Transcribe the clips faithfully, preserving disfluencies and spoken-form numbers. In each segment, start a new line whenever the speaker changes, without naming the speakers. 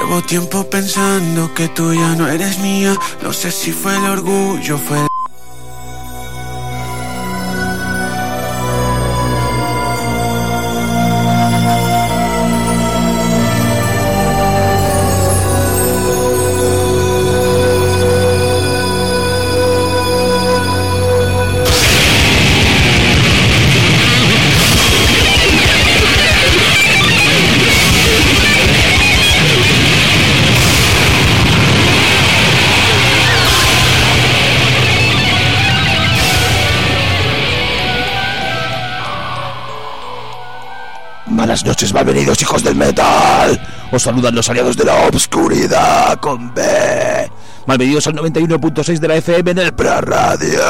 Llevo tiempo pensando que tú ya no eres mía. No sé si fue el orgullo, fue el...
Buenas noches, malvenidos hijos del metal. Os saludan los aliados de la obscuridad con B. Malvenidos al noventa y uno punto seis de la F M en el Pra Radio.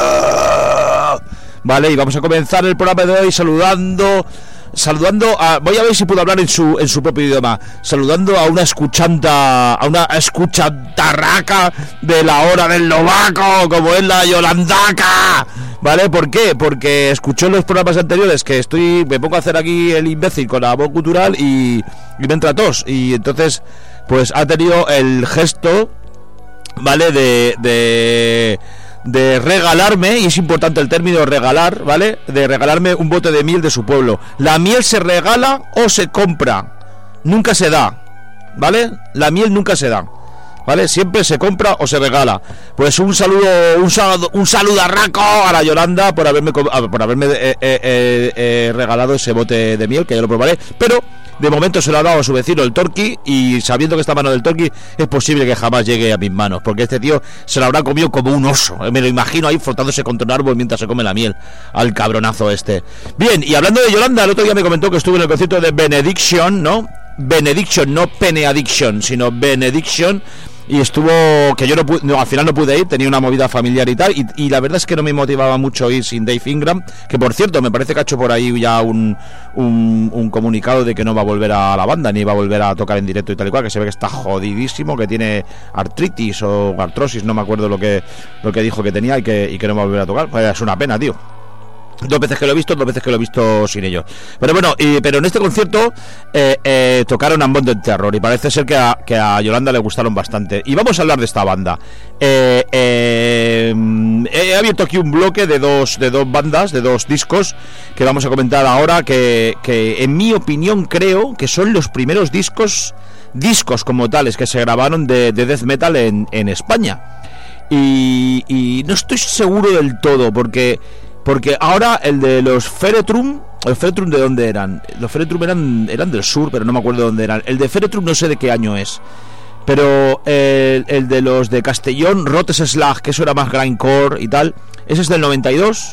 Vale, y vamos a comenzar el programa de hoy saludando... Saludando a... Voy a ver si puedo hablar en su en su propio idioma. Saludando a una escuchanta... A una escuchantarraca de la hora del lobaco, como es la Yolandaca. ¿Vale? ¿Por qué? Porque escuchó en los programas anteriores que estoy... Me pongo a hacer aquí el imbécil con la voz cultural y, y me entra tos. Y entonces, pues ha tenido el gesto, ¿vale? De... de de regalarme, y es importante el término regalar, ¿vale? De regalarme un bote de miel de su pueblo. La miel se regala o se compra, nunca se da, ¿vale? La miel nunca se da, ¿vale? Siempre se compra o se regala. Pues un saludo, un saludo, un saludarraco a la Yolanda por haberme por haberme eh, eh, eh, eh, regalado ese bote de miel, que ya lo probaré, pero de momento se lo ha dado a su vecino el Torqui, y sabiendo que está a mano del Torqui es posible que jamás llegue a mis manos, porque este tío se lo habrá comido como un oso. Me lo imagino ahí frotándose contra un árbol mientras se come la miel al cabronazo este. Bien, y hablando de Yolanda, el otro día me comentó que estuvo en el concierto de Benediction, ¿no? Benediction, no Pene Addiction, sino Benediction. Y estuvo, que yo no, pude, no al final no pude ir, tenía una movida familiar y tal, y, y la verdad es que no me motivaba mucho ir sin Dave Ingram, que por cierto me parece que ha hecho por ahí ya un, un, un comunicado de que no va a volver a la banda, ni va a volver a tocar en directo y tal y cual, que se ve que está jodidísimo, que tiene artritis o artrosis, no me acuerdo lo que lo que dijo que tenía, y que, y que no va a volver a tocar. Pues es una pena, tío. Dos veces que lo he visto, dos veces que lo he visto sin ellos. Pero bueno, y, pero en este concierto eh, eh, tocaron Unbounded Terror, y parece ser que a, que a Yolanda le gustaron bastante. Y vamos a hablar de esta banda. Eh, eh, he abierto aquí un bloque de dos, de dos bandas, de dos discos, que vamos a comentar ahora, que, que en mi opinión creo que son los primeros discos, discos como tales, que se grabaron de, de death metal en, en España. Y, y no estoy seguro del todo, porque... Porque ahora el de los Feretrum, ¿los Feretrum de dónde eran? Los Feretrum eran, eran del sur, pero no me acuerdo de dónde eran. El de Feretrum no sé de qué año es. Pero el, el de los de Castellón, Rotes Slag, que eso era más grindcore y tal, ese es del noventa y dos.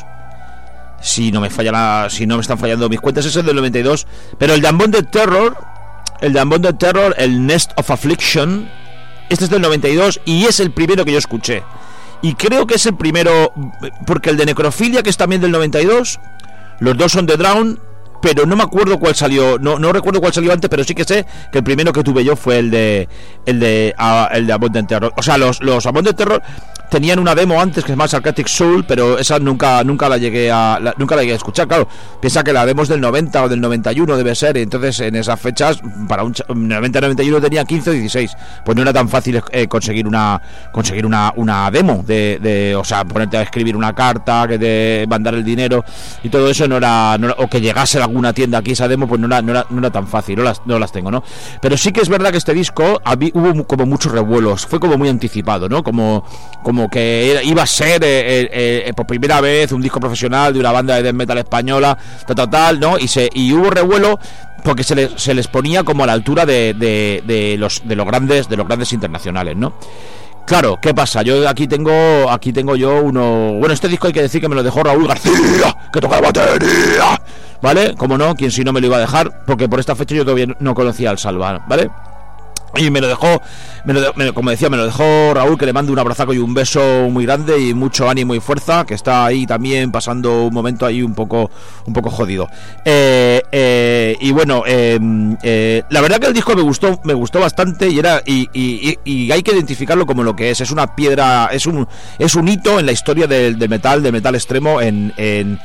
Si no me falla la, si no me están fallando mis cuentas, ese es del noventa y dos. Pero el de Unbounded Terror, el de Unbounded Terror, el Nest of Affliction, este es del noventa y dos y es el primero que yo escuché. Y creo que es el primero, porque el de Necrofilia, que es también del noventa y dos, los dos son de Drown, pero no me acuerdo cuál salió, no no recuerdo cuál salió antes, pero sí que sé que el primero que tuve yo fue el de el de uh, el de Unbounded Terror. O sea, los los Unbounded Terror tenían una demo antes que se llama Sarcastic Soul, pero esa nunca nunca la llegué a la, nunca la llegué a escuchar. Claro, piensa que la demo es del noventa o del noventa y uno debe ser, y entonces en esas fechas para un noventa noventa y uno tenía quince o dieciséis, pues no era tan fácil eh, conseguir una conseguir una una demo de, de o sea, ponerte a escribir una carta, que te mandar el dinero y todo eso, no era, no era, o que llegase a alguna tienda aquí esa demo, pues no era no era, no era tan fácil, no las no las tengo, ¿no? Pero sí que es verdad que este disco había, hubo como muchos revuelos, fue como muy anticipado, ¿no? Como como como que era, iba a ser eh, eh, eh, por primera vez un disco profesional de una banda de death metal española, tal, tal, tal, ¿no? Y se y hubo revuelo porque se les, se les ponía como a la altura de, de, de los de los grandes de los grandes internacionales, ¿no? Claro, ¿qué pasa? Yo aquí tengo aquí tengo yo uno... Bueno, este disco hay que decir que me lo dejó Raúl García, que toca la batería, ¿vale? Como no, quien si no me lo iba a dejar, porque por esta fecha yo todavía no conocía al Salva, ¿vale? Y me lo dejó, me lo, me, como decía, me lo dejó Raúl, que le mando un abrazaco y un beso muy grande y mucho ánimo y fuerza, que está ahí también pasando un momento ahí un poco un poco jodido. Eh, eh, y bueno, eh, eh, la verdad que el disco me gustó, me gustó bastante y era y, y, y hay que identificarlo como lo que es. Es una piedra, es un es un hito en la historia del, del metal, del metal extremo en en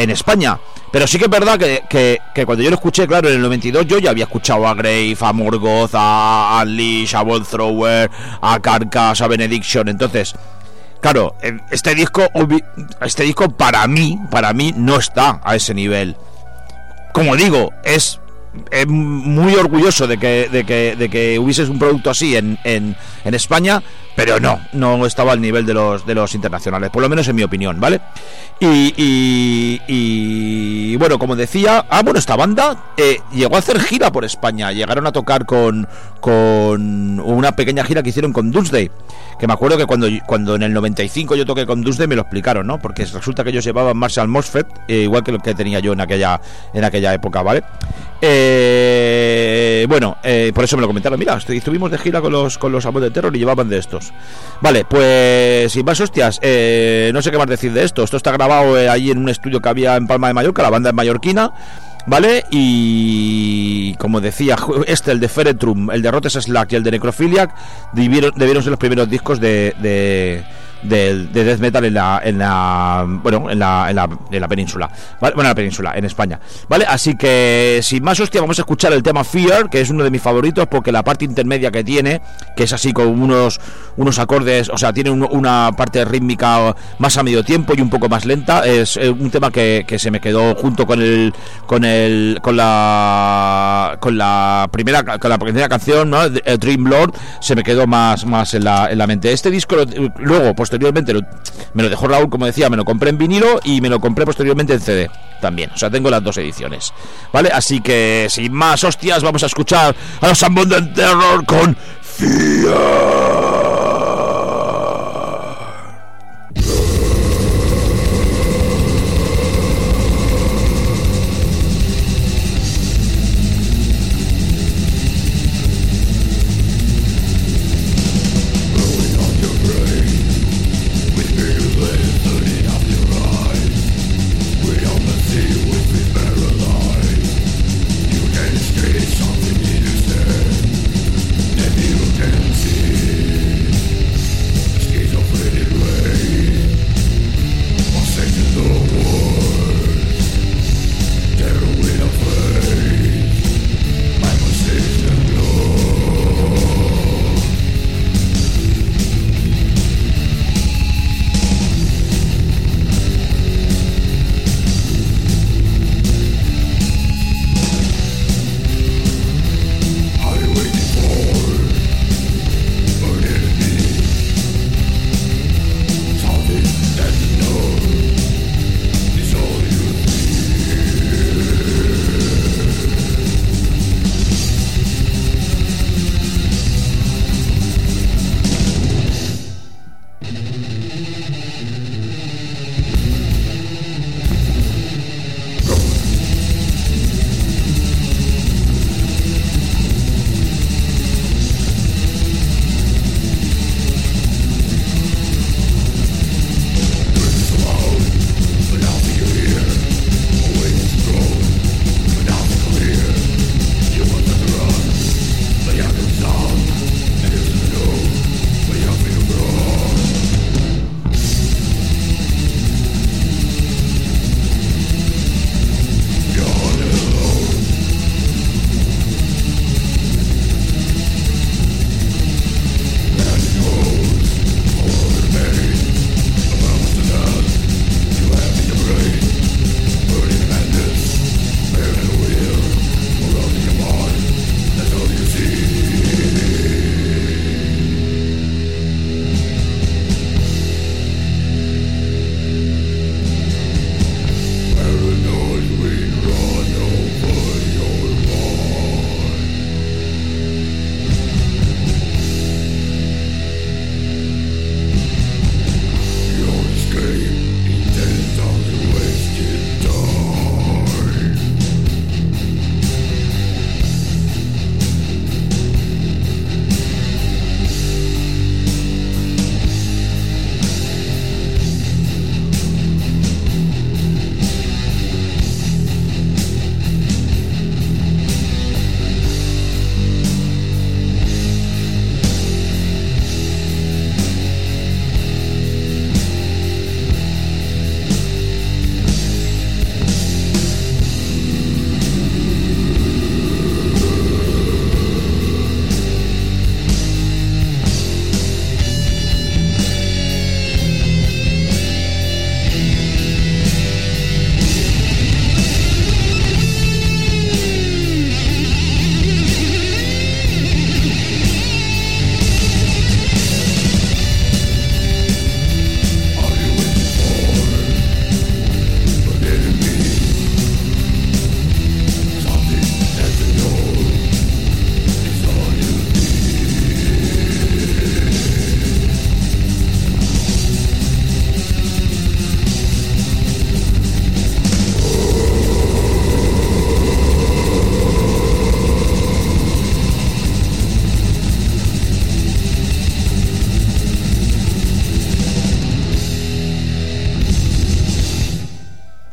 en España. Pero sí que es verdad que, que, que cuando yo lo escuché, claro, en el noventa y dos yo ya había escuchado a Grave, a Morgoth, a Unleash, a Bolt Thrower, a Carcass, a Benediction. Entonces, claro, este disco, este disco para mí, para mí no está a ese nivel. Como digo, es, es muy orgulloso de que, de que, de que hubiese un producto así en, en, en España, pero no, no estaba al nivel de los, de los internacionales, por lo menos en mi opinión, ¿vale? Y, y, y bueno, como decía, ah, bueno, esta banda eh, llegó a hacer gira por España, llegaron a tocar con, con una pequeña gira que hicieron con Doomsday, que me acuerdo que cuando, cuando en el noventa y cinco yo toqué con Doomsday me lo explicaron, ¿no? Porque resulta que ellos llevaban Marshall MOSFET, eh, igual que lo que tenía yo en aquella, en aquella época, ¿vale? Eh, bueno, eh, por eso me lo comentaron, mira, estuvimos de gira con los, con los Amos de Terror y llevaban de estos. Vale, pues sin más hostias, eh, no sé qué más decir de esto. Esto está grabado eh, ahí en un estudio que había en Palma de Mallorca, la banda es mallorquina, ¿vale? Y como decía, este, el de Feretrum, el de Rotes Slack y el de Necrophiliac debieron, debieron ser los primeros discos de... de De, de death metal en la en la bueno en la en la, en la península, ¿vale? Bueno, en la península, en España, ¿vale? Así que sin más hostia vamos a escuchar el tema Fear, que es uno de mis favoritos porque la parte intermedia que tiene, que es así con unos unos acordes, o sea, tiene un, una parte rítmica más a medio tiempo y un poco más lenta, es un tema que, que se me quedó junto con el con el con la con la primera con la primera canción, ¿no? Dream Lord, se me quedó más más en la en la mente. Este disco lo, luego pues posteriormente lo, me lo dejó Raúl, como decía, me lo compré en vinilo y me lo compré posteriormente en C D también, o sea, tengo las dos ediciones, ¿vale? Así que sin más hostias vamos a escuchar a los Abundant Terror con Fear.
Something you said, that you can see.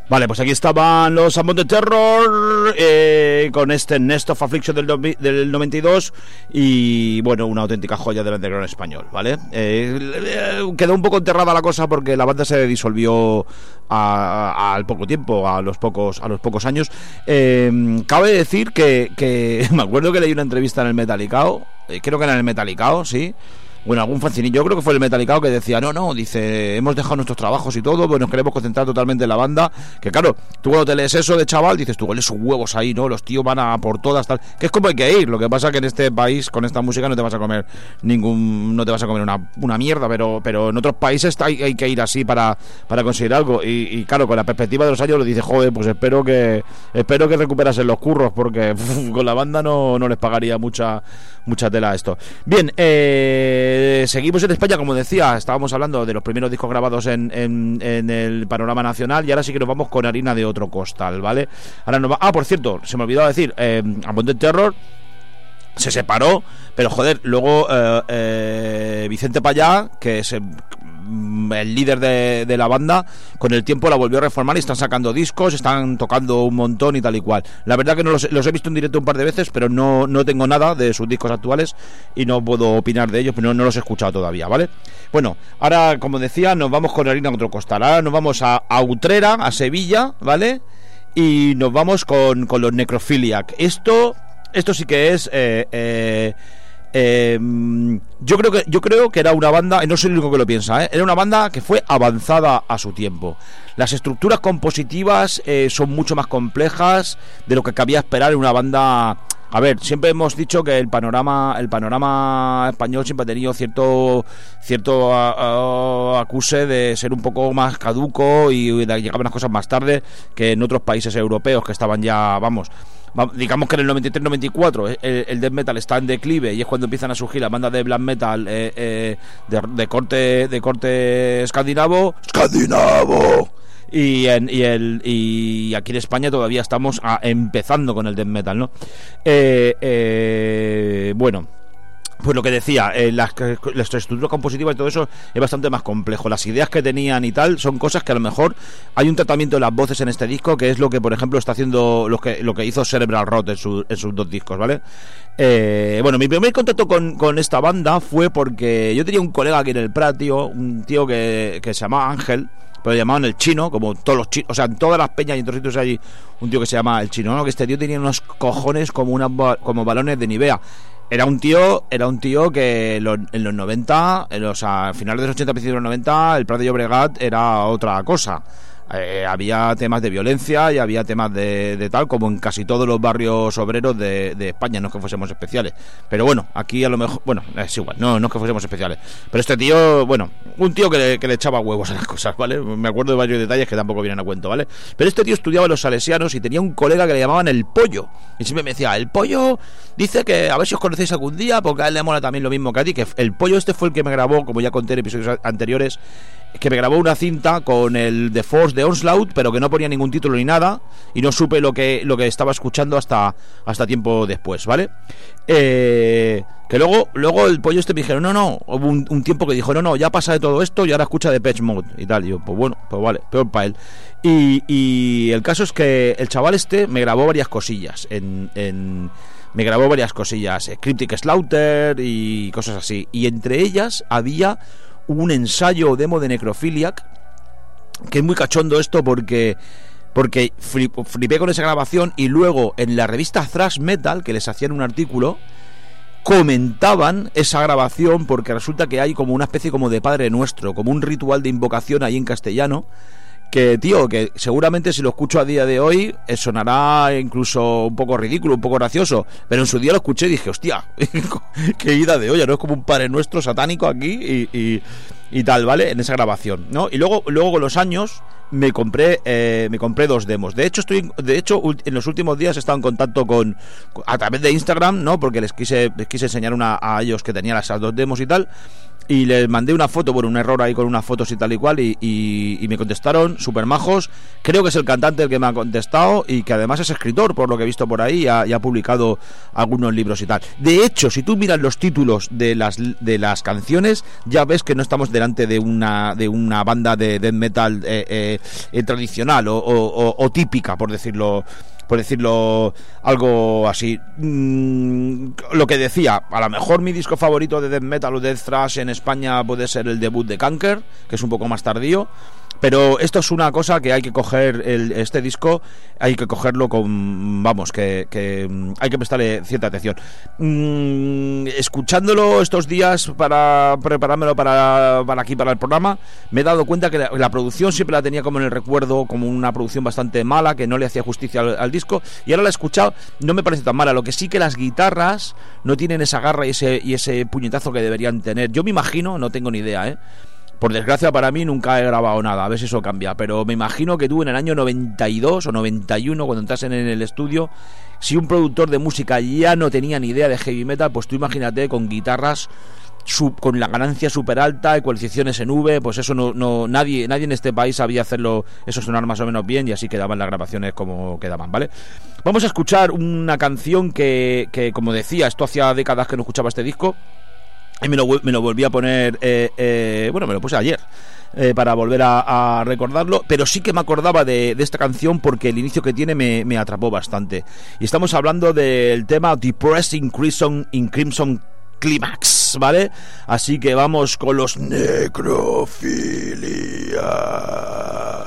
Vale, pues aquí estaban los Among the Terror eh, con este Nest of Affliction del, del noventa y dos y bueno, una auténtica joya del underground español, ¿vale? Eh, quedó un poco enterrada la cosa porque la banda se disolvió a, a, al poco tiempo, a los pocos a los pocos años. Eh, cabe decir que, que me acuerdo que leí una entrevista en el Metallicao, eh, creo que era en el Metallicao, sí. Bueno, algún fancinillo, yo creo que fue el Metallicao que decía, no, no, dice, hemos dejado nuestros trabajos y todo, pues nos queremos concentrar totalmente en la banda, que claro, tú cuando te lees eso de chaval, dices, tú hueles sus huevos ahí, ¿no? Los tíos van a por todas, tal, que es como hay que ir, lo que pasa que en este país, con esta música, no te vas a comer ningún, no te vas a comer una, una mierda, pero pero en otros países hay, hay que ir así para, para conseguir algo, y, y claro, con la perspectiva de los años, lo dice, joder, pues espero que espero que recuperasen los curros, porque uf, con la banda no, no les pagaría mucha, mucha tela esto. Bien, eh, seguimos en España, como decía, estábamos hablando de los primeros discos grabados en, en, en el panorama nacional y ahora sí que nos vamos con harina de otro costal, ¿vale? Ahora nos va... Ah, por cierto, se me olvidó decir, eh, Among the Terror se separó, pero joder, luego eh, eh, Vicente Payá, que es el, el líder de, de la banda, con el tiempo la volvió a reformar y están sacando discos, están tocando un montón y tal y cual. La verdad que no los, los he visto en directo un par de veces, pero no, no tengo nada de sus discos actuales y no puedo opinar de ellos, pero no, no los he escuchado todavía, ¿vale? Bueno, ahora, como decía, nos vamos con harina de otro costal. Ahora nos vamos a, a Utrera, a Sevilla, ¿vale? Y nos vamos con, con los Necrophiliac. Esto... Esto sí que es eh, eh, eh, yo creo que yo creo que era una banda, y no soy el único que lo piensa, ¿eh? Era una banda que fue avanzada a su tiempo. Las estructuras compositivas eh, son mucho más complejas de lo que cabía esperar en una banda. A ver, siempre hemos dicho que el panorama el panorama español siempre ha tenido cierto cierto uh, uh, acuse de ser un poco más caduco y de llegar unas cosas más tarde que en otros países europeos que estaban ya, vamos, digamos que en el noventa y tres noventa y cuatro el, el death metal está en declive y es cuando empiezan a surgir las bandas de black metal eh, eh, de, de corte de corte escandinavo escandinavo y en, y el y aquí en España todavía estamos a, empezando con el death metal, ¿no? Eh, eh, bueno, pues lo que decía, eh, las, las estructuras compositivas y todo eso es bastante más complejo. Las ideas que tenían y tal son cosas que a lo mejor hay un tratamiento de las voces en este disco que es lo que, por ejemplo, está haciendo lo que lo que hizo Cerebral Rot en, su, en sus dos discos, ¿vale? Eh, bueno, mi primer contacto con, con esta banda fue porque yo tenía un colega aquí en el Prat, tío, un tío que, que se llamaba Ángel, pero le llamaban el Chino, como todos los chinos, o sea, en todas las peñas y en todos sitios hay un tío que se llama el Chino, ¿no? Que este tío tenía unos cojones como unas como balones de Nivea. Era un tío, era un tío que en los, en los noventa, en los, a finales de los ochenta, principios de los noventa, el Prat de Llobregat era otra cosa. Eh, había temas de violencia y había temas de, de tal, como en casi todos los barrios obreros de, de España, no es que fuésemos especiales. Pero bueno, aquí a lo mejor, bueno, es igual, no, no es que fuésemos especiales. Pero este tío, bueno, un tío que le, que le echaba huevos a las cosas, ¿vale? Me acuerdo de varios detalles que tampoco vienen a cuento, ¿vale? Pero este tío estudiaba en los salesianos y tenía un colega que le llamaban el Pollo. Y siempre me decía, el Pollo dice que a ver si os conocéis algún día, porque a él le mola también lo mismo que a ti, que el Pollo este fue el que me grabó, como ya conté en episodios anteriores, que me grabó una cinta con el The Force de Onslaught, pero que no ponía ningún título ni nada, y no supe lo que lo que estaba escuchando hasta hasta tiempo después, ¿vale? Eh, que luego luego el Pollo este me dijeron, no, no, hubo un, un tiempo que dijo, no, no, ya pasa de todo esto y ahora escucha Depeche Mode y tal, y yo, pues bueno, pues vale, peor para él. Y, y el caso es que el chaval este me grabó varias cosillas en... en me grabó varias cosillas, Cryptic Slaughter y cosas así, y entre ellas había un ensayo o demo de Necrophiliac, que es muy cachondo esto porque porque flipé con esa grabación, y luego en la revista Thrash Metal, que les hacían un artículo, comentaban esa grabación porque resulta que hay como una especie como de Padre Nuestro, como un ritual de invocación ahí en castellano, que, tío, que seguramente si lo escucho a día de hoy eh, sonará incluso un poco ridículo, un poco gracioso, pero en su día lo escuché y dije, hostia, qué ida de olla, ¿no? Es como un Padre Nuestro satánico aquí y, y, y tal, ¿vale? En esa grabación, ¿no? Y luego, luego con los años me compré eh, me compré dos demos. De hecho, estoy de hecho en los últimos días he estado en contacto con a través de Instagram, ¿no? Porque les quise les quise enseñar una a ellos que tenían esas dos demos y tal. y les mandé una foto, bueno, un error ahí con unas fotos y tal y cual, y, y, y me contestaron súper majos. Creo que es el cantante el que me ha contestado y que además es escritor, por lo que he visto por ahí, y ha, y ha publicado algunos libros y tal. De hecho, si tú miras los títulos de las de las canciones, ya ves que no estamos delante de una de una banda de death metal eh, eh, eh, tradicional o, o, o típica, por decirlo por decirlo algo así. Mm, lo que decía, a lo mejor mi disco favorito de death metal o death thrash en España puede ser el debut de Kanker, que es un poco más tardío, pero esto es una cosa que hay que coger, el, este disco hay que cogerlo con, vamos, que, que hay que prestarle cierta atención. Mm, escuchándolo estos días para preparármelo para, para aquí, para el programa, me he dado cuenta que la, la producción siempre la tenía como en el recuerdo, como una producción bastante mala, que no le hacía justicia al, al disco, y ahora la he escuchado, no me parece tan mala. Lo que sí que las guitarras no tienen esa garra y ese, y ese puñetazo que deberían tener. Yo me imagino, no tengo ni idea, ¿eh? Por desgracia para mí nunca he grabado nada, a ver si eso cambia, pero me imagino que tú en el año noventa y dos o noventa y uno, cuando entras en el estudio, si un productor de música ya no tenía ni idea de heavy metal, pues tú imagínate con guitarras sub, con la ganancia súper alta, ecualizaciones en V, pues eso no, no nadie nadie en este país sabía hacerlo, eso sonar más o menos bien, y así quedaban las grabaciones como quedaban, ¿vale? Vamos a escuchar una canción que, que como decía, esto hacía décadas que no escuchaba este disco, y me lo, me lo volví a poner, eh, eh, bueno, me lo puse ayer, eh, para volver a, a recordarlo, pero sí que me acordaba de, de esta canción porque el inicio que tiene me, me atrapó bastante. Y estamos hablando del tema Depressing Crimson in Crimson Climax, ¿vale? Así que vamos con los Necrofilia.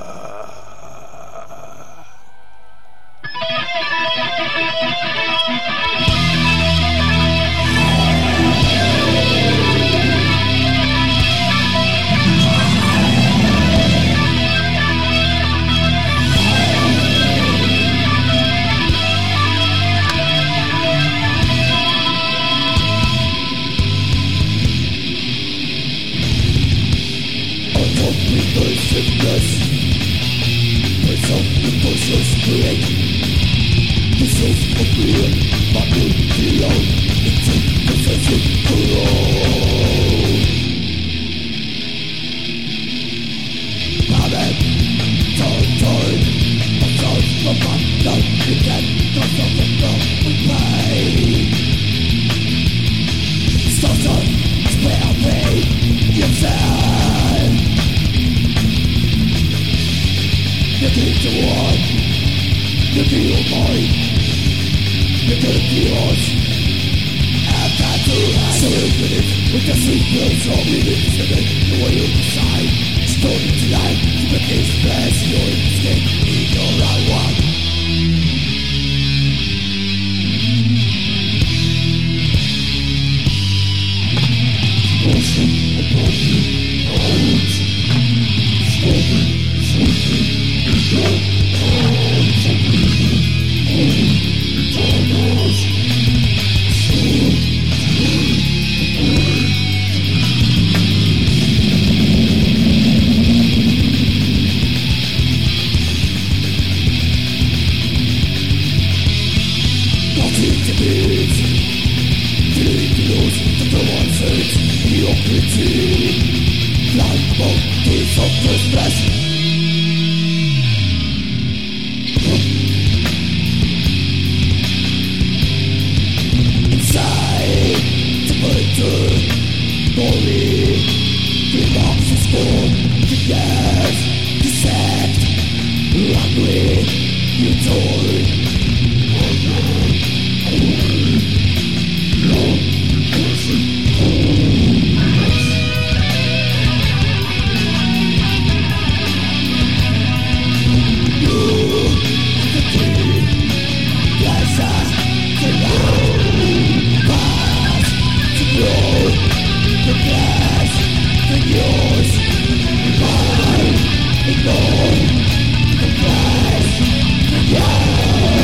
Yeah.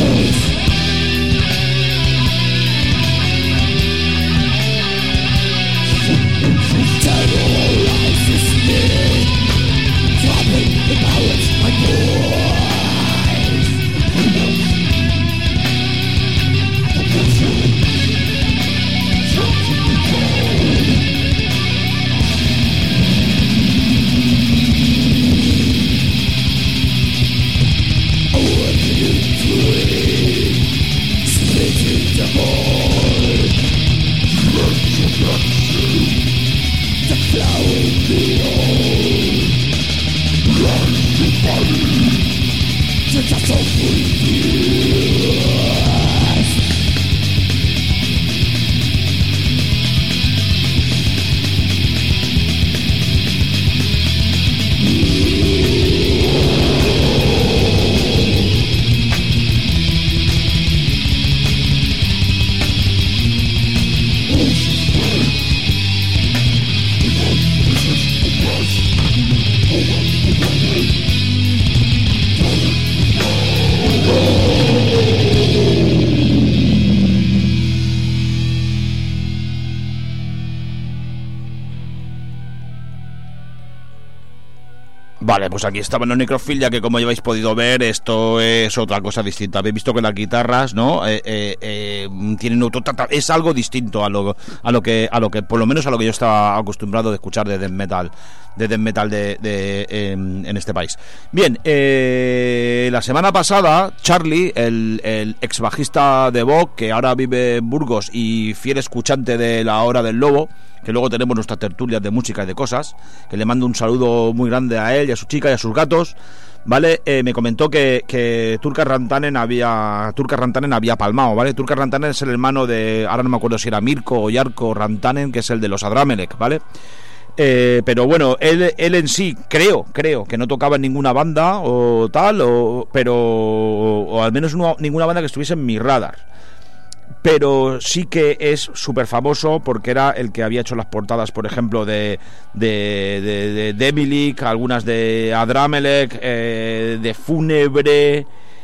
Vale, pues aquí estaban los Necrophilia, que como ya habéis podido ver, esto es otra cosa distinta. Habéis visto que las guitarras, ¿no? Eh, eh, eh, tienen otro, es algo distinto a lo, a lo que, a lo que, por lo menos a lo que yo estaba acostumbrado de escuchar de death metal, de death metal de, de eh, en este país. Bien, eh, la semana pasada, Charlie, el, el ex bajista de Vogue, que ahora vive en Burgos y fiel escuchante de La Hora del Lobo, que luego tenemos nuestras tertulias de música y de cosas, que le mando un saludo muy grande a él y a su chica y a sus gatos, ¿vale? Eh, me comentó que, que Turka Rantanen había Turka Rantanen había palmado, ¿vale? Turka Rantanen es el hermano de, ahora no me acuerdo si era Mirko o Jarkko Rantanen, que es el de los Adramelech, ¿vale? Eh, pero bueno, él, él en sí, creo, creo que no tocaba en ninguna banda o tal, o, pero o, o al menos no, ninguna banda que estuviese en mi radar. Pero sí que es súper famoso porque era el que había hecho las portadas, por ejemplo, de de, de, de Demilich, algunas de Adramelech, eh, de Fúnebre.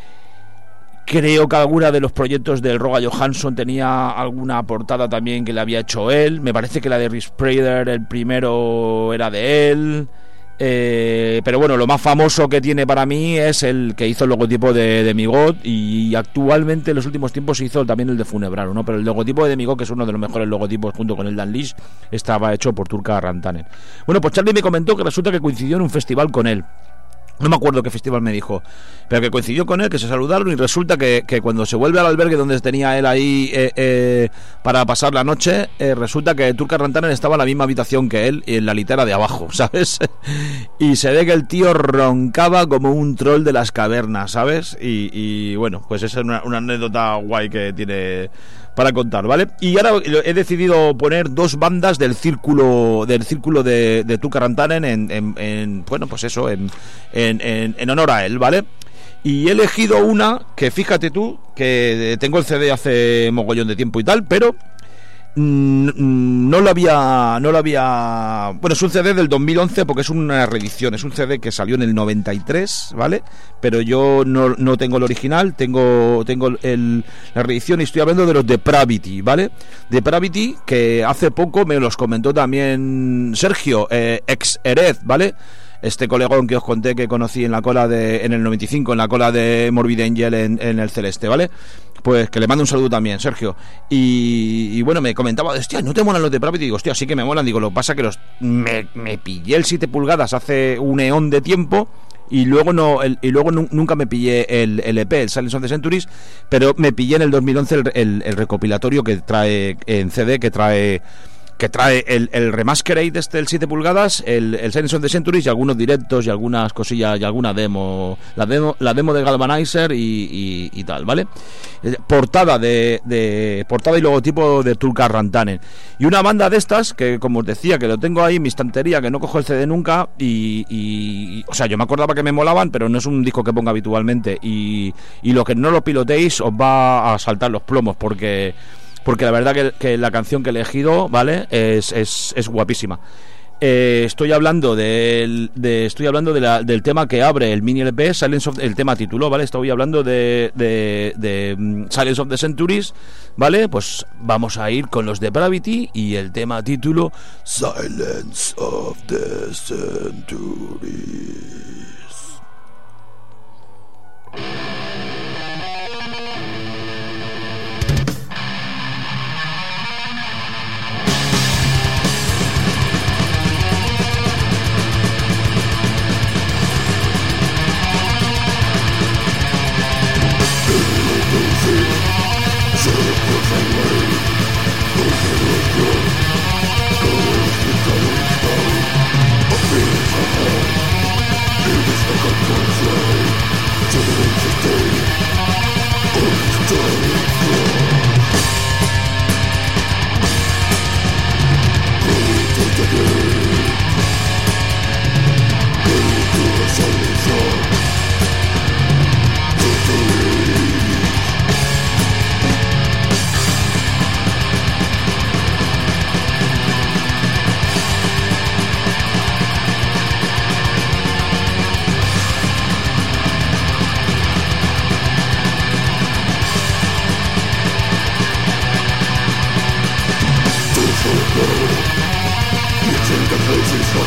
Creo que alguna de los proyectos del Roga Johansson tenía alguna portada también que le había hecho él. Me parece que la de Risprader, el primero, era de él. Eh, pero bueno, lo más famoso que tiene para mí es el que hizo el logotipo de, de Migot, y actualmente en los últimos tiempos se hizo también el de Funebraro, ¿no? Pero el logotipo de Migot, que es uno de los mejores logotipos junto con el de Unleashed, estaba hecho por Turka Rantanen. Bueno, pues Charlie me comentó que resulta que coincidió en un festival con él. No me acuerdo qué festival me dijo, pero que coincidió con él, que se saludaron, y resulta que, que cuando se vuelve al albergue donde tenía él ahí eh, eh, para pasar la noche, eh, resulta que Turka Rantanen estaba en la misma habitación que él, en la litera de abajo, ¿sabes? Y se ve que el tío roncaba como un troll de las cavernas, ¿sabes? Y, y bueno, pues esa es una, una anécdota guay que tiene para contar, ¿vale? Y ahora he decidido poner dos bandas del círculo del círculo de, de Turka Rantanen en, en, en, bueno, pues eso, en, en, en, en honor a él, ¿vale? Y he elegido una que, fíjate tú, que tengo el C D hace mogollón de tiempo y tal, pero no lo había no lo había bueno, es un C D del dos mil once porque es una reedición, es un C D que salió en el noventa y tres, ¿vale? Pero yo no, no tengo el original, tengo tengo el, la reedición, y estoy hablando de los Depravity, ¿vale? Depravity, que hace poco me los comentó también Sergio, eh, ex Erez, ¿vale? Este colegón que os conté que conocí en la cola de, en el noventa y cinco, en la cola de Morbid Angel en, en el Celeste, ¿vale? Pues que le mando un saludo también, Sergio. Y, y bueno, me comentaba, hostia, ¿no te molan los de Depravity? Digo, hostia, sí que me molan. Digo, lo que pasa que los me, me pillé el siete pulgadas hace un eón de tiempo, y luego no el, y luego nu, nunca me pillé el, el E P, el Silence of the Centuries, pero me pillé en el dos mil once el, el, el recopilatorio que trae en C D, que trae que trae el, el Remasquerade este del siete pulgadas, el, el Silence of the Centuries, y algunos directos y algunas cosillas y alguna demo, la demo, la demo de Galvanizer y, y, y tal, ¿vale? Portada de, de portada y logotipo de Turka Rantanen. Y una banda de estas que, como os decía, que lo tengo ahí en mi estantería, que no cojo el C D nunca, y, y o sea, yo me acordaba que me molaban, pero no es un disco que ponga habitualmente, y, y lo que no lo pilotéis os va a saltar los plomos, porque porque la verdad que, que la canción que he elegido, ¿vale? Es, es, es guapísima. Eh, estoy hablando del, de, estoy hablando de la, del tema que abre el mini L P, Silence of, el tema título, ¿vale? Estoy hablando de, de, de um, Silence of the Centuries, ¿vale? Pues vamos a ir con los Depravity y el tema título Silence of the Centuries.
It is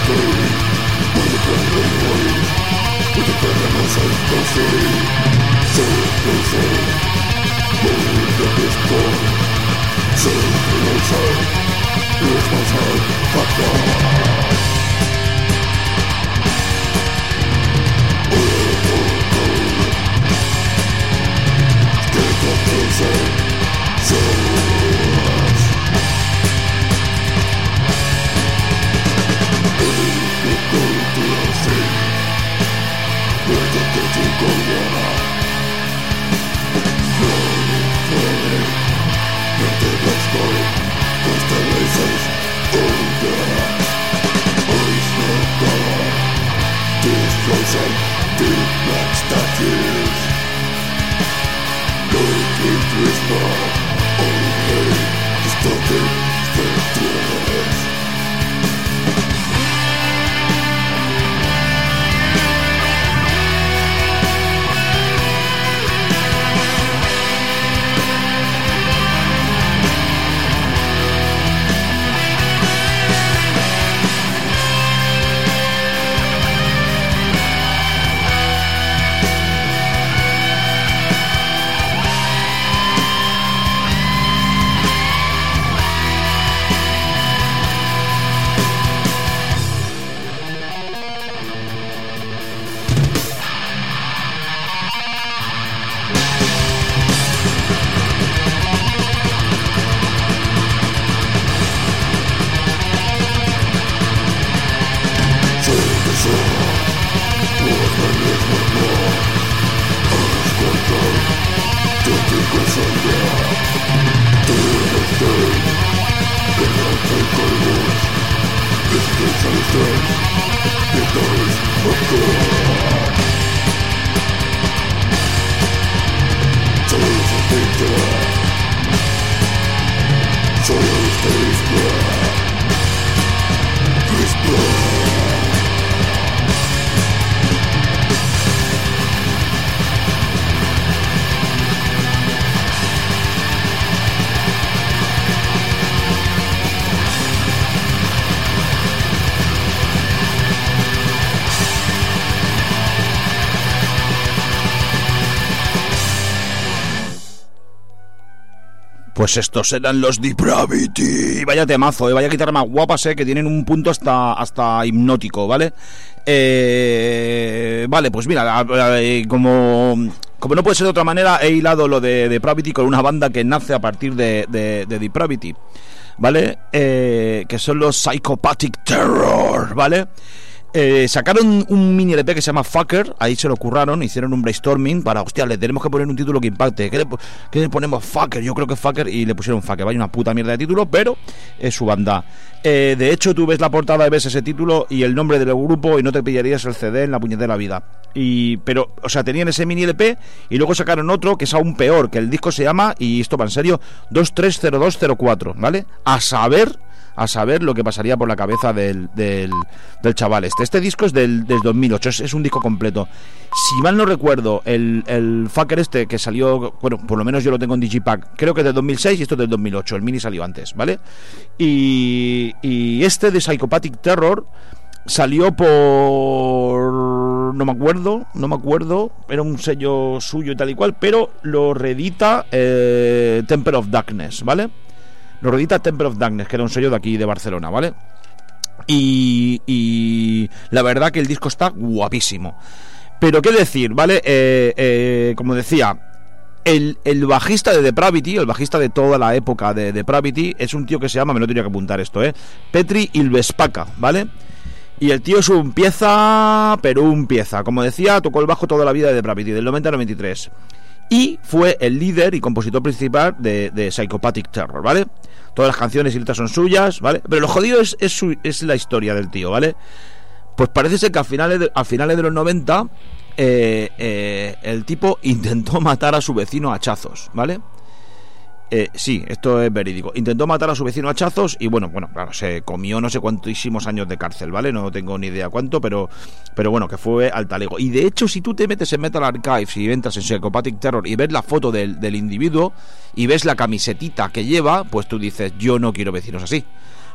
Pues estos eran los Depravity. Vaya temazo, eh, vaya guitarra más guapas, eh, que tienen un punto hasta, hasta hipnótico, ¿vale? Eh, vale, pues mira, eh, como, como no puede ser de otra manera, he hilado lo de Depravity con una banda que nace a partir de, de, de Depravity, ¿vale? Eh, que son los Psychopathic Terror, ¿vale? Eh, sacaron un mini L P que se llama Fucker. Ahí se lo curraron, hicieron un brainstorming para, hostia, le tenemos que poner un título que impacte. ¿Qué le, qué le ponemos? Fucker, yo creo que Fucker. Y le pusieron Fucker, vaya una puta mierda de título, pero es su banda. eh, De hecho, tú ves la portada y ves ese título y el nombre del grupo y no te pillarías el C D en la puñetera vida. Y, pero, o sea, tenían ese mini L P y luego sacaron otro que es aún peor, que el disco se llama, y esto va en serio, dos tres cero dos cero cuatro, ¿vale? A saber... a saber lo que pasaría por la cabeza del, del, del chaval este. Este disco es del, del dos mil ocho, es, es un disco completo. Si mal no recuerdo, el, el Fucker este que salió, bueno, por lo menos yo lo tengo en Digipack, creo que es del dos mil seis y esto es del dos mil ocho, el mini salió antes, ¿vale? Y, y este de Psychopathic Terror salió por... no me acuerdo, no me acuerdo, era un sello suyo y tal y cual, pero lo reedita eh, Temple of Darkness, ¿vale? Lo reedita Temple of Darkness, que era un sello de aquí de Barcelona, ¿vale? Y, y la verdad que el disco está guapísimo. Pero qué decir, ¿vale? Eh, eh, como decía, el, el bajista de Depravity, el bajista de toda la época de Depravity, es un tío que se llama, me lo tenía que apuntar esto, ¿eh? Petri Ilvespaca, ¿vale? Y el tío es un pieza, pero un pieza. Como decía, tocó el bajo toda la vida de Depravity, del noventa al noventa y tres. Y fue el líder y compositor principal de, de Psychopathic Terror, ¿vale? Todas las canciones y letras son suyas, ¿vale? Pero lo jodido es, es, su, es la historia del tío, ¿vale? Pues parece ser que a finales de, a finales de los noventa eh, eh, el tipo intentó matar a su vecino a hachazos, ¿vale? Eh, sí, esto es verídico. Intentó matar a su vecino a hachazos y bueno, bueno, claro, se comió no sé cuantísimos años de cárcel, ¿vale? No tengo ni idea cuánto, pero pero bueno, que fue al talego. Y de hecho, si tú te metes en Metal Archives y entras en Psychopathic Terror y ves la foto del, del individuo y ves la camisetita que lleva, pues tú dices, yo no quiero vecinos así.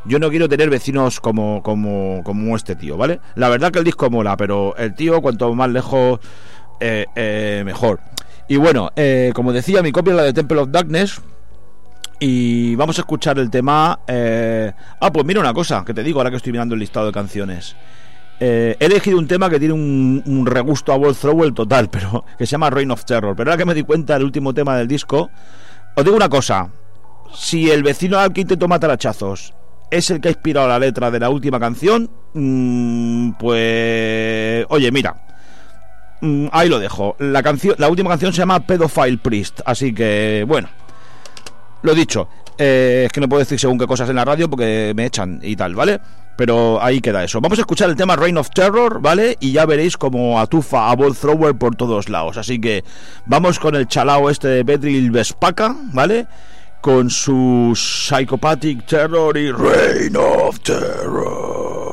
yo no quiero tener vecinos como, como, como este tío, ¿vale? La verdad que el disco mola, pero el tío cuanto más lejos eh, eh, mejor. Y bueno, eh, como decía, mi copia es la de Temple of Darkness. Y vamos a escuchar el tema eh... Ah, pues mira una cosa que te digo ahora que estoy mirando el listado de canciones. eh, He elegido un tema que tiene un, un regusto a Ball Thrower total, pero que se llama Reign of Terror. Pero ahora que me di cuenta del último tema del disco, os digo una cosa: si el vecino al que intento matar hachazos es el que ha inspirado la letra de la última canción, mmm, pues... Oye, mira, mmm, ahí lo dejo. La, canción, la última canción se llama Pedophile Priest. Así que, bueno, lo dicho, eh, es que no puedo decir según qué cosas en la radio porque me echan y tal, ¿vale? Pero ahí queda eso. Vamos a escuchar el tema Reign of Terror, ¿vale? Y ya veréis como atufa a Ball Thrower por todos lados. Así que vamos con el chalao este de Bedril Vespaka, ¿vale? Con su Psychopathic Terror y Reign of Terror.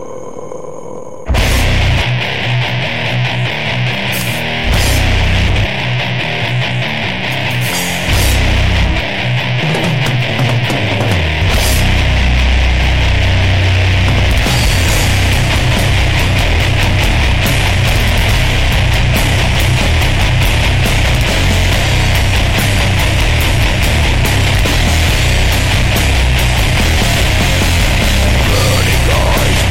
Burning eyes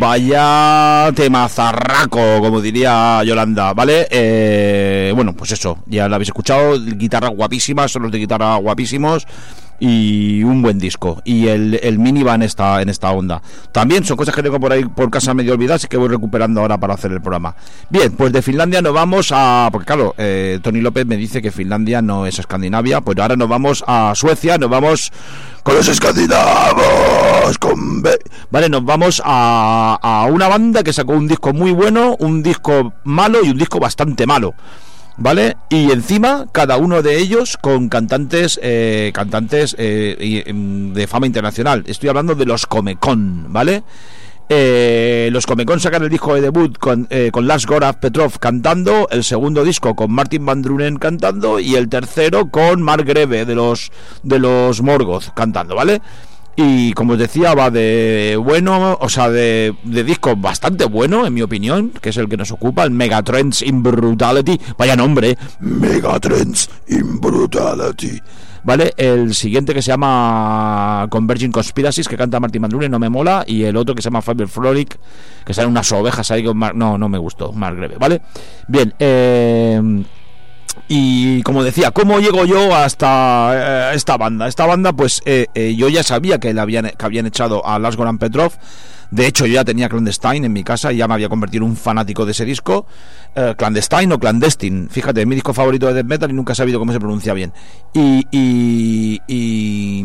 vaya temazarraco, como diría Yolanda, ¿vale? Eh, bueno, pues eso, ya lo habéis escuchado, guitarras guapísimas, solos de guitarra guapísimos y un buen disco. Y el, el mini va en esta, en esta onda. También son cosas que tengo por ahí por casa medio olvidadas y que voy recuperando ahora para hacer el programa. Bien, pues de Finlandia nos vamos a... Porque claro, eh, Tony López me dice que Finlandia no es Escandinavia, pues ahora nos vamos a Suecia, nos vamos con los escandinavos, con B. Vale, nos vamos a, a una banda que sacó un disco muy bueno, un disco malo y un disco bastante malo, ¿vale? Y encima cada uno de ellos con cantantes eh, cantantes eh, de fama internacional. Estoy hablando de los Comecon, ¿vale? Eh, los Comecon sacan el disco de debut con, eh, con Lars Goran Petrov cantando, el segundo disco con Martin Van Drunen cantando y el tercero con Mark Greve de los de los Morgoth cantando, ¿vale? Y como os decía, va de bueno, o sea, de, de disco bastante bueno, en mi opinión, que es el que nos ocupa, el Megatrends in Brutality. Vaya nombre, Megatrends in Brutality. Vale, el siguiente que se llama Converging Conspiracies, que canta Martin Van Drunen, no me mola. Y el otro que se llama Fiber Frolic, que salen unas ovejas ahí con Mar... No, no me gustó, Mark Greve, ¿vale? Bien, eh... y como decía, ¿cómo llego yo hasta eh, esta banda? Esta banda, pues eh, eh, yo ya sabía que, le habían, que habían echado a Lars Goran Petrov. De hecho, yo ya tenía Clandestine en mi casa y ya me había convertido en un fanático de ese disco. eh, Clandestine o Clandestine, fíjate, mi disco favorito de death metal y nunca he sabido cómo se pronuncia bien. Y y y,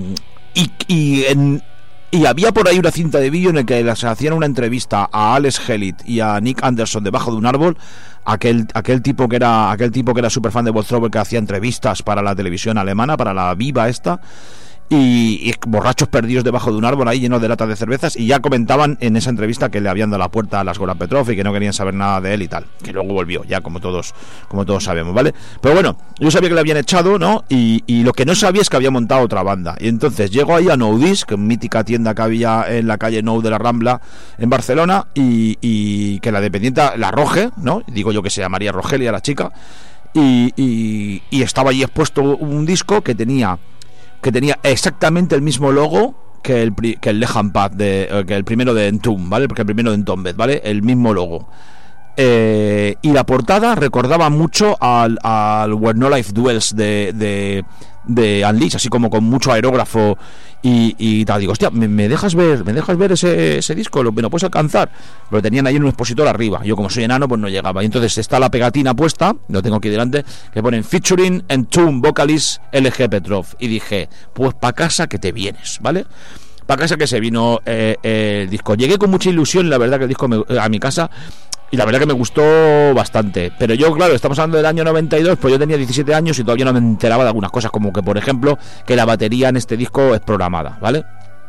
y, y en... Y había por ahí una cinta de vídeo en el que les hacían una entrevista a Alex Hellitt y a Nick Anderson debajo de un árbol, aquel aquel tipo que era aquel tipo que era súper fan de Voltrober, que hacía entrevistas para la televisión alemana, para la Viva esta, y, y borrachos perdidos debajo de un árbol ahí llenos de latas de cervezas, y ya comentaban en esa entrevista que le habían dado la puerta a Lars Goran Petrov y que no querían saber nada de él y tal, que luego volvió, ya como todos como todos sabemos, ¿vale? Pero bueno, yo sabía que le habían echado, ¿no? Y, y lo que no sabía es que había montado otra banda. Y entonces llego ahí a No Disc, mítica tienda que había en la calle Nou de la Rambla en Barcelona, y, y que la dependiente, la Roge, ¿no? Digo yo que se llamaría Rogelia la chica, y, y, y estaba allí expuesto un disco que tenía que tenía exactamente el mismo logo que el, que el Lehan Path de, que el primero de Entomb, ¿vale? Porque el primero de Entombed, ¿vale? El mismo logo. Eh, y la portada recordaba mucho al, al Where No Life Dwells de, de, de Unleashed, así como con mucho aerógrafo y, y tal. Digo, hostia, ¿me, me dejas ver me dejas ver ese, ese disco? ¿Lo, ¿Me lo puedes alcanzar? Lo tenían ahí en un expositor arriba. Yo, como soy enano, pues no llegaba. Y entonces está la pegatina puesta, lo tengo aquí delante, que ponen featuring Entomb vocalist L G Petrov. Y dije, pues pa' casa que te vienes, ¿vale? Para casa que se vino eh, eh, el disco. Llegué con mucha ilusión, la verdad, que el disco me, a mi casa, y la verdad que me gustó bastante. Pero yo, claro, estamos hablando del año noventa y dos, pues yo tenía diecisiete años y todavía no me enteraba de algunas cosas, como que, por ejemplo, que la batería en este disco es programada, ¿vale?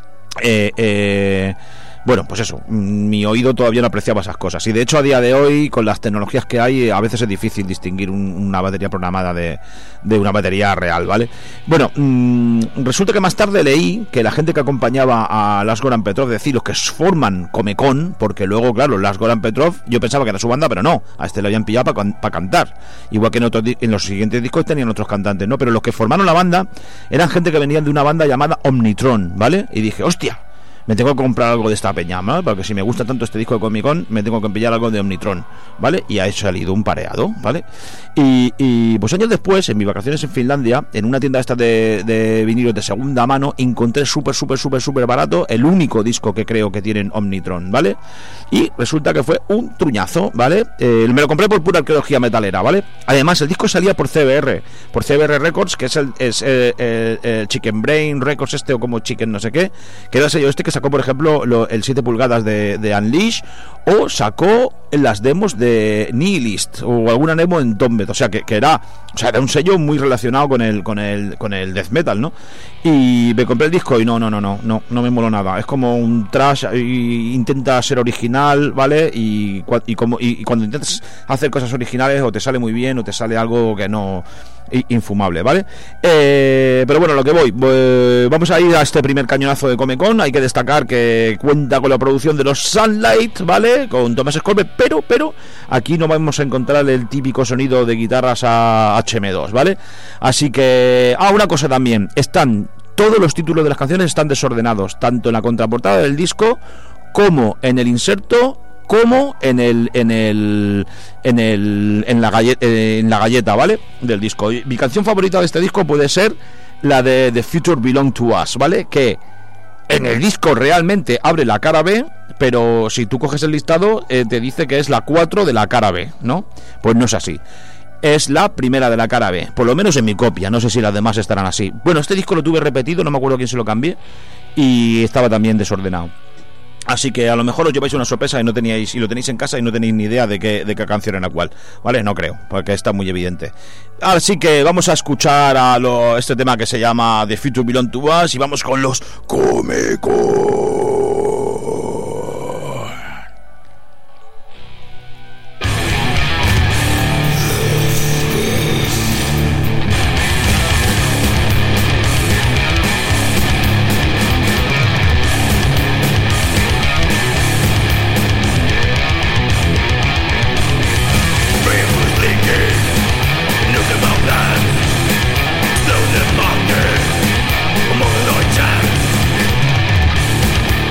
Eh, eh, bueno, pues eso, mi oído todavía no apreciaba esas cosas. Y de hecho, a día de hoy, con las tecnologías que hay, a veces es difícil distinguir un, una batería programada de, de una batería real, ¿vale? Bueno, mmm, resulta que más tarde leí que la gente que acompañaba a Lars Goran Petrov, es decir, los que forman Comecon, porque luego, claro, Lars Goran Petrov, yo pensaba que era su banda, pero no, a este lo habían pillado para pa cantar. Igual que en, otros, en los siguientes discos tenían otros cantantes, ¿no? Pero los que formaron la banda eran gente que venían de una banda llamada Omnitron, ¿vale? Y dije, hostia, me tengo que comprar algo de esta peña, ¿vale? Porque si me gusta tanto este disco de Comecon, me tengo que pillar algo de Omnitron, ¿vale? Y ha salido un pareado, ¿vale? Y, y pues años después, en mis vacaciones en Finlandia, en una tienda esta de, de vinilos de segunda mano, encontré súper, súper, súper, súper barato el único disco que creo que tienen Omnitron, ¿vale? Y resulta que fue un truñazo, ¿vale? Eh, me lo compré por pura arqueología metalera, ¿vale? Además, el disco salía por C B R, por C B R Records, que es el, es el, el, el Chicken Brain Records este, o como Chicken no sé qué, que era el sello este que sacó, por ejemplo, lo, el siete pulgadas de, de Unleashed, o sacó en las demos de Nihilist, o alguna demo en Entombed, o sea que, que era, o sea, era un sello muy relacionado con el, con el, con el death metal, ¿no? Y me compré el disco y no, no, no, no, no, no me moló nada. Es como un trash, y intenta ser original, ¿vale? Y, y como y, y cuando intentas hacer cosas originales, o te sale muy bien, o te sale algo que no, infumable, ¿vale? Eh, pero bueno, lo que voy, eh, vamos a ir a este primer cañonazo de Comecon. Hay que destacar que cuenta con la producción de los Sunlight, ¿vale? Con Thomas Skolbe, pero, pero aquí no vamos a encontrar el típico sonido de guitarras a H M dos, ¿vale? Así que, ah, una cosa también, están todos los títulos de las canciones están desordenados, tanto en la contraportada del disco como en el inserto como en el en el en el en la galleta, en la galleta, ¿vale? Del disco. Y mi canción favorita de este disco puede ser la de The Future Belong to Us, ¿vale? Que en el disco realmente abre la cara B, pero si tú coges el listado eh, te dice que es la cuatro de la cara B, ¿no? Pues no es así. Es la primera de la cara B, por lo menos en mi copia, no sé si las demás estarán así. Bueno, este disco lo tuve repetido, no me acuerdo quién se lo cambié, y estaba también desordenado. Así que a lo mejor os lleváis una sorpresa y no teníais, y lo tenéis en casa y no tenéis ni idea de qué, de qué canción era cuál, ¿vale? No creo, porque está muy evidente. Así que vamos a escuchar a lo, este tema que se llama The Future Belong to Us y vamos con los cómicos.
Slow the mountain, I'm on the night time.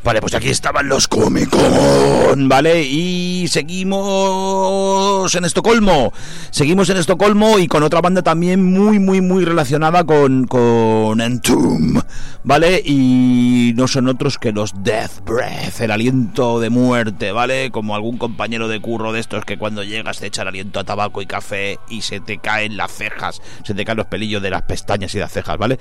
Vale, pues aquí estaban los Comic Con, ¿vale? Y seguimos en Estocolmo. Seguimos en Estocolmo y con otra banda también muy, muy, muy relacionada con, con Entomb, ¿vale? Y no son otros que los Death Breath, el aliento de muerte, ¿vale? Como algún compañero de curro de estos que cuando llegas te echa el aliento a tabaco y café y se te caen las cejas, se te caen los pelillos de las pestañas y las cejas, ¿vale?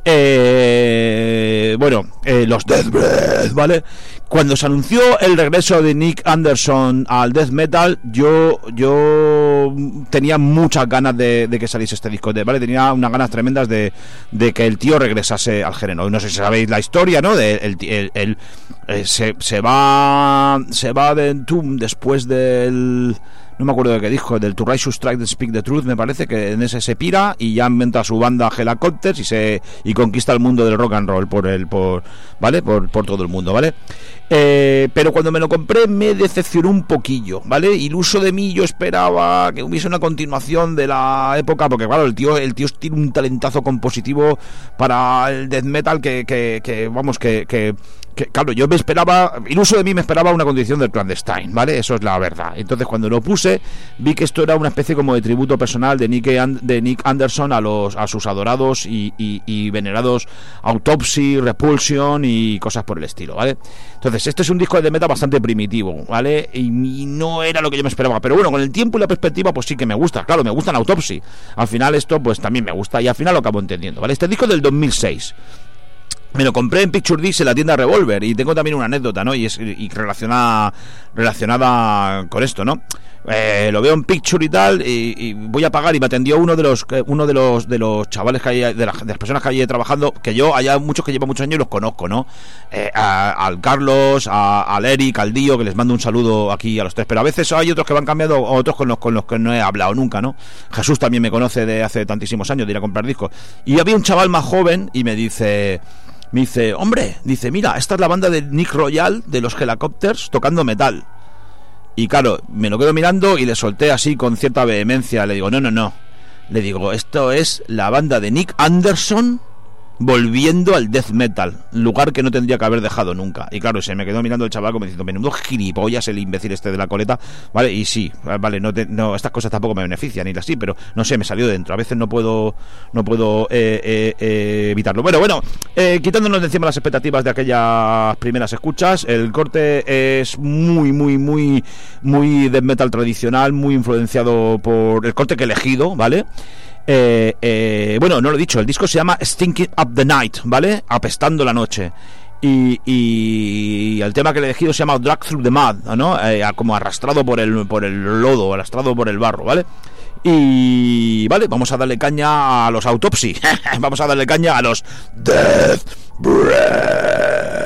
Eh, bueno, eh, los Death Breath, ¿vale? Cuando se anunció el regreso de Nick Anderson al death metal, yo yo tenía muchas ganas de, de que saliese este disco, ¿vale? Tenía unas ganas tremendas de, de que el tío regresase al género. No sé si sabéis la historia, ¿no? De, el, el, el, el se, se va se va de Entomb después del... no me acuerdo de qué dijo, del To Rise to Strike the Speak the Truth, me parece que en ese se pira y ya inventa su banda Helicopters y se y conquista el mundo del rock and roll por el por vale por, por todo el mundo, ¿vale? Eh, pero cuando me lo compré me decepcionó un poquillo, ¿vale? Iluso de mí, yo esperaba que hubiese una continuación de la época, porque claro, el tío el tío tiene un talentazo compositivo para el death metal que, que, que vamos, que, que, que claro, yo me esperaba, iluso de mí me esperaba una condición del Clandestine, ¿vale? Eso es la verdad. Entonces cuando lo puse vi que esto era una especie como de tributo personal de Nick, de Nick Anderson a los a sus adorados y, y, y venerados Autopsy, Repulsion y cosas por el estilo, ¿vale? Entonces este es un disco de death metal bastante primitivo, ¿vale? Y, y no era lo que yo me esperaba, pero bueno, con el tiempo y la perspectiva pues sí que me gusta, claro, me gustan Autopsy, al final esto pues también me gusta y al final lo acabo entendiendo, ¿vale? Este disco es del dos mil seis. Me lo compré en Picture Disc en la tienda Revolver y tengo también una anécdota, ¿no? Y es y relacionada relacionada con esto, ¿no? Eh, lo veo en Picture y tal y, y voy a pagar y me atendió uno de los uno de los de los chavales que hay de, la, de las personas que hay trabajando, que yo hay muchos que llevan muchos años y los conozco, ¿no? Eh, a, al Carlos, a, al Eric, al Dio, que les mando un saludo aquí a los tres, pero a veces hay otros que van cambiando, otros con los con los que no he hablado nunca, ¿no? Jesús también me conoce de hace tantísimos años de ir a comprar discos y había un chaval más joven y me dice Me dice, hombre, dice, mira, esta es la banda de Nick Royal de los Helicopters tocando metal. Y claro, me lo quedo mirando y le solté así con cierta vehemencia. Le digo, no, no, no. Le digo, esto es la banda de Nick Anderson volviendo al death metal, lugar que no tendría que haber dejado nunca. Y claro, se me quedó mirando el chaval como diciendo, menudo gilipollas el imbécil este de la coleta, ¿vale? Y sí, vale, no, te, no estas cosas tampoco me benefician ni así, pero no sé, me salió de dentro. A veces no puedo no puedo eh, eh, eh, evitarlo. Bueno, bueno, eh, quitándonos de encima las expectativas de aquellas primeras escuchas, el corte es muy, muy, muy, muy death metal tradicional, muy influenciado por el corte que he elegido, ¿vale? Eh, eh, bueno, no lo he dicho, el disco se llama Stinking Up the Night, ¿vale? Apestando la noche. Y, y el tema que he elegido se llama Drag Through the Mud, ¿no? Eh, como arrastrado por el, por el lodo, arrastrado por el barro, ¿vale? Y vale, vamos a darle caña a los Autopsy. Vamos a darle caña a los Death Breath.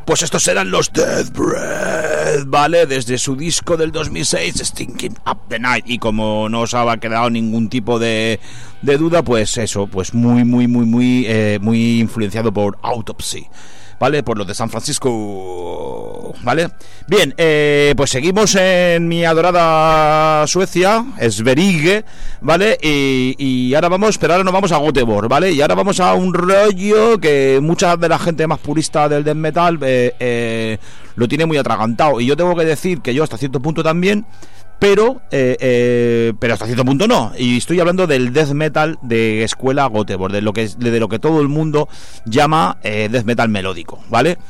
Pues estos eran los Death Breath, ¿vale? Desde su disco del dos mil seis, Stinking Up the Night. Y como no os ha quedado ningún tipo de, de duda, pues eso, pues muy, muy, muy, muy, eh, muy influenciado por Autopsy, ¿vale? Por los de San Francisco, ¿vale? Bien, eh, pues seguimos en mi adorada Suecia, Sverige, ¿vale? Y, y ahora vamos, pero ahora nos vamos a Göteborg, ¿vale? Y ahora vamos a un rollo que mucha de la gente más purista del death metal eh, eh, lo tiene muy atragantado. Y yo tengo que decir que yo hasta cierto punto también, pero eh, eh, pero hasta cierto punto no. Y estoy hablando del death metal de escuela Göteborg, de lo que de lo que todo el mundo llama eh, death metal melódico, ¿vale?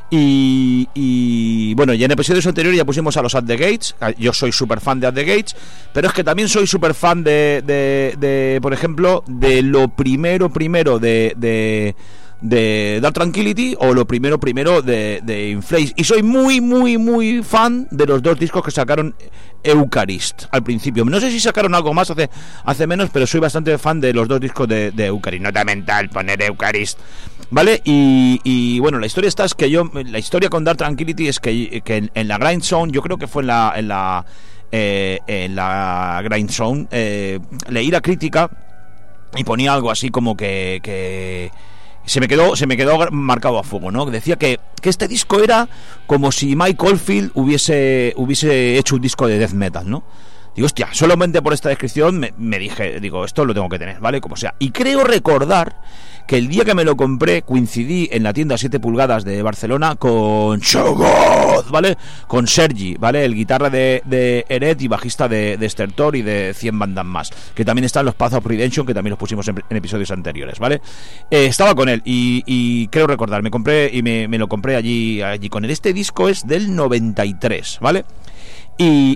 Y, y bueno, y en episodios anteriores ya pusimos a los At the Gates. Yo soy súper fan de At the Gates, pero es que también soy súper fan de, de, de, por ejemplo, de lo primero primero de, de de Dark Tranquillity o lo primero primero de, de In Flames. Y soy muy muy muy fan de los dos discos que sacaron Eucharist al principio. No sé si sacaron algo más hace, hace menos, pero soy bastante fan de los dos discos de, de Eucharist. Nota mental, poner Eucharist, ¿vale? Y, y bueno, la historia está es que yo, la historia con Dark Tranquillity es que, que en, en la Grind Zone, yo creo que fue en la en la eh, en la Grind Zone, eh, leí la crítica y ponía algo así como que, que se me quedó se me quedó marcado a fuego, ¿no? Decía que, que este disco era como si Mike Oldfield hubiese hubiese hecho un disco de death metal, ¿no? Digo, hostia, solamente por esta descripción me, me dije, digo, esto lo tengo que tener, ¿vale? Como sea. Y creo recordar que el día que me lo compré coincidí en la tienda siete pulgadas de Barcelona con Shogoth, ¿vale? Con Sergi, ¿vale? El guitarra de, de Eret y bajista de, de Stertor y de cien bandas más, que también están los Path of Redemption, que también los pusimos en, en episodios anteriores, ¿vale? Eh, estaba con él y, y creo recordar, me compré y me, me lo compré allí, allí con él. Este disco es del noventa y tres, ¿vale? Y,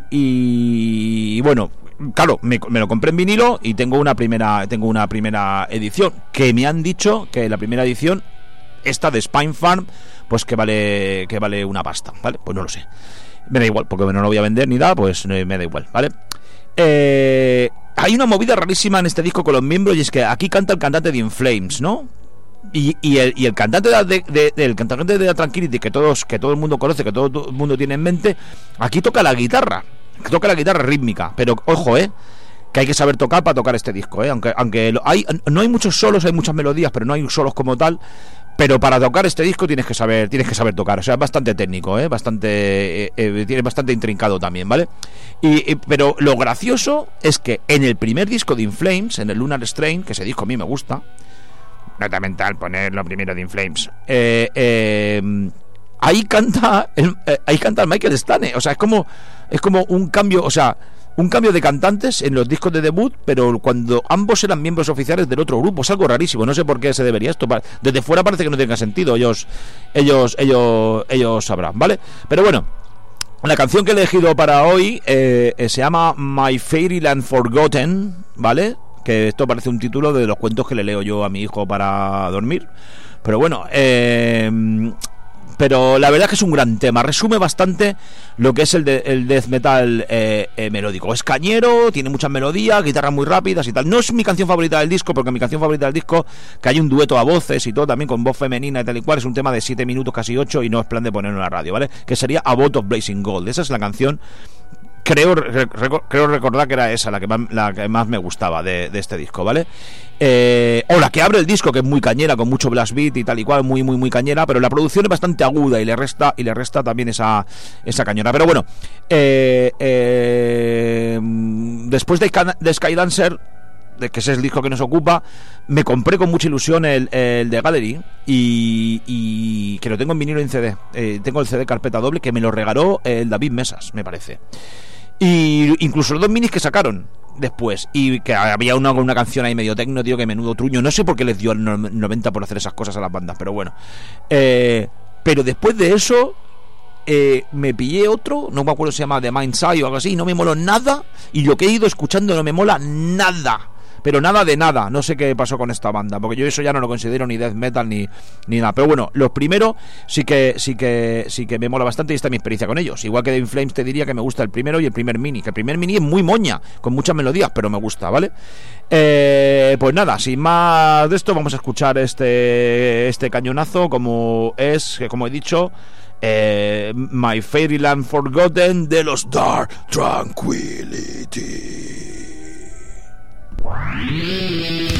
y bueno, claro, me, me lo compré en vinilo y tengo una primera tengo una primera edición que me han dicho que la primera edición, esta de Spine Farm, pues que vale que vale una pasta, ¿vale? Pues no lo sé, me da igual, porque no lo voy a vender ni nada, pues me da igual, ¿vale? Eh, hay una movida rarísima en este disco con los miembros, y es que aquí canta el cantante de In Flames, ¿no? Y, y, el, y el cantante de, de, de, de el cantante de la Tranquility, que todos que todo el mundo conoce, que todo, todo el mundo tiene en mente, aquí toca la guitarra, toca la guitarra rítmica, pero ojo, eh, que hay que saber tocar para tocar este disco, eh, aunque aunque hay no hay muchos solos, hay muchas melodías, pero no hay solos como tal. Pero para tocar este disco tienes que saber tienes que saber tocar, o sea, es bastante técnico, eh, bastante eh, eh, tiene bastante intrincado también, ¿vale? Y, y pero lo gracioso es que en el primer disco de In Flames, en el Lunar Strain, que ese disco a mí me gusta, nota mental, poner lo primero de In Flames, eh, eh, ahí canta el, eh, ahí canta el Michael Stane, o sea, es como es como un cambio, o sea, un cambio de cantantes en los discos de debut, pero cuando ambos eran miembros oficiales del otro grupo. Es algo rarísimo, no sé por qué se debería esto. Desde fuera parece que no tenga sentido, ellos ellos ellos ellos sabrán, ¿vale? Pero bueno, la canción que he elegido para hoy eh, eh, se llama My Fairyland Forgotten, ¿vale? Que esto parece un título de los cuentos que le leo yo a mi hijo para dormir. Pero bueno, eh, pero la verdad es que es un gran tema. Resume bastante lo que es el, de, el death metal eh, eh, melódico. Es cañero, tiene muchas melodías, guitarras muy rápidas y tal. No es mi canción favorita del disco, porque mi canción favorita del disco, que hay un dueto a voces y todo, también con voz femenina y tal y cual, es un tema de siete minutos, casi ocho, y no es plan de ponerlo en la radio, ¿vale? Que sería A Boat of Blazing Gold. Esa es la canción. Creo, rec, creo recordar que era esa la que más, la que más me gustaba de, de este disco, ¿vale? Eh, o la que abre el disco, que es muy cañera, con mucho blast beat y tal y cual, muy muy muy cañera, pero la producción es bastante aguda y le resta y le resta también esa esa cañona. Pero bueno, eh, eh, después de, de Skydancer, de que ese es el disco que nos ocupa, me compré con mucha ilusión el, el de Gallery y, y que lo tengo en vinilo y en C D. Eh, tengo el C D carpeta doble que me lo regaló el David Mesas, me parece. Y incluso los dos minis que sacaron después, y que había una, una canción ahí medio tecno, tío, que menudo truño. No sé por qué les dio el noventa por hacer esas cosas a las bandas, pero bueno. Eh, pero después de eso eh, me pillé otro, no me acuerdo si se llama The Mind's Eye o algo así, y no me moló nada, y lo que he ido escuchando no me mola nada. pero nada de nada. No sé qué pasó con esta banda, porque yo eso ya no lo considero ni death metal ni, ni nada. Pero bueno, los primeros sí que sí que sí que me mola bastante y esta es mi experiencia con ellos. Igual que de In Flames te diría que me gusta el primero y el primer mini, que el primer mini es muy moña, con muchas melodías, pero me gusta, ¿vale? Eh, pues nada, sin más de esto, vamos a escuchar este este cañonazo, como es, como he dicho, eh, My Fairyland Forgotten de los Dark Tranquility.